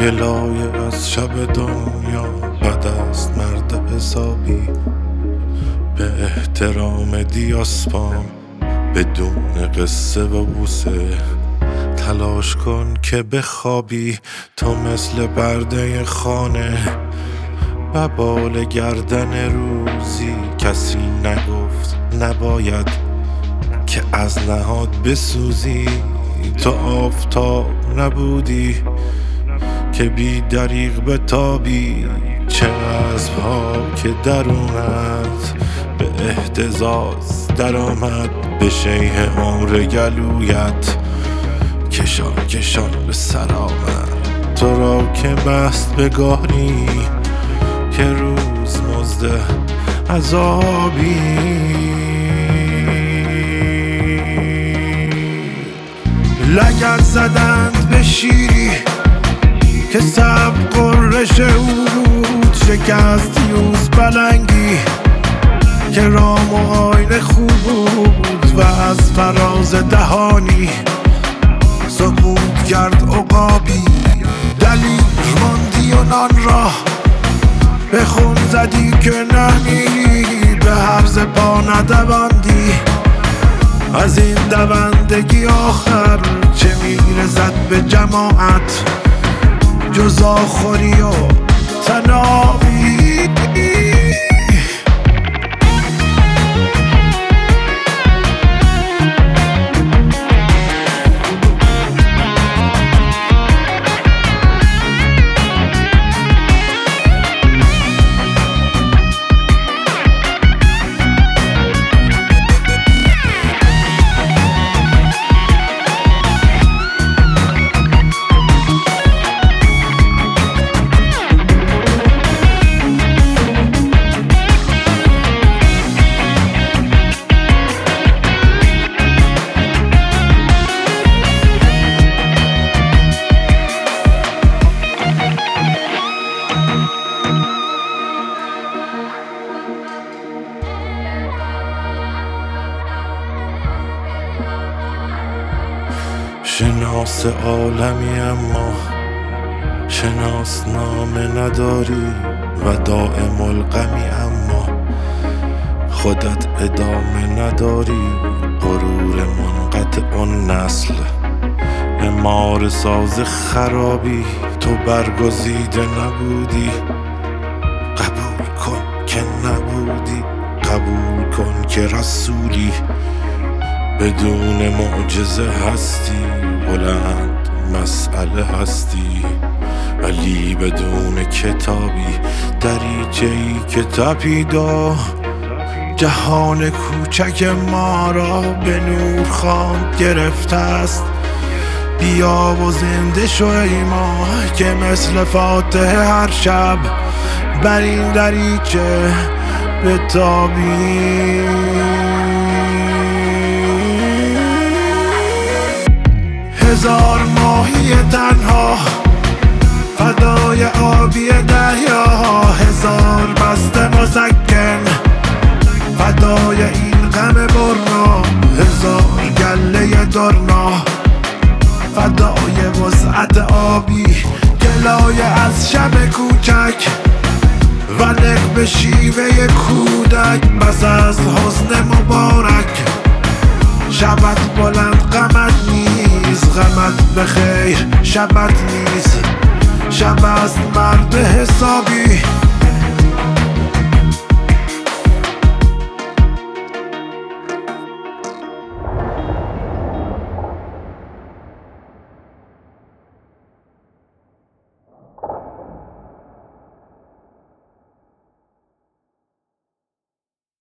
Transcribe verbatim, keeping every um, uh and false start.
گلایه از شب دنیا بد است مرد حسابی. به احترام دیاسپام بدون قصه و بوسه تلاش کن که بخوابی تو مثل پرده خانه. و بال گردن روزی کسی نگفت نباید که از نهاد بسوزی. تو آفتاب نبودی که بی دریغ بتابی. چه اسب‌ها که درونت به اهتزاز در آمد به شیه عمر گلویت کشان کشان به سر آمد. تو را که بست به گاری که روز مزد عذابی. لگد زدند به شیری که سب قرش او بود. شکست یوز بلنگی که رام و آینه خوب بود و از فراز دهانی سکوت کرد عقابی. دلیل ماندی و نان را به خون زدی که نمیری. به هرز پا ندواندی از این دوندگی آخر چه میرسد به جماعت جز آخوری و تنابی. شناس عالمی اما شناس نامه نداری و دائم الغمی اما خودت ادامه نداری. غرور منقطع النسل معمار ساز خرابی. تو برگزیده نبودی قبول کن که نبودی. قبول کن که رسولی بدون معجزه هستی. بلند مسئله هستی ولی بدون کتابی. دریچه‌ای که تپیدا جهان کوچک ما را به نور خواند گرفته است. بیا و زنده شو ای ما که مثل فاتحه هر شب بر این دریچه بتابی. هزار ماهی تنها فدای آبی دریا. هزار بسته مسکن فدای این غم برنا. هزار گله درنا فدای وسعت آبی. گلایه از شب کوچک و نق به شیوه کودک. بس از حسن مبارک شبت بلند غمت نیز. غمت به خیر شبت نیز. شب است مرد حسابی.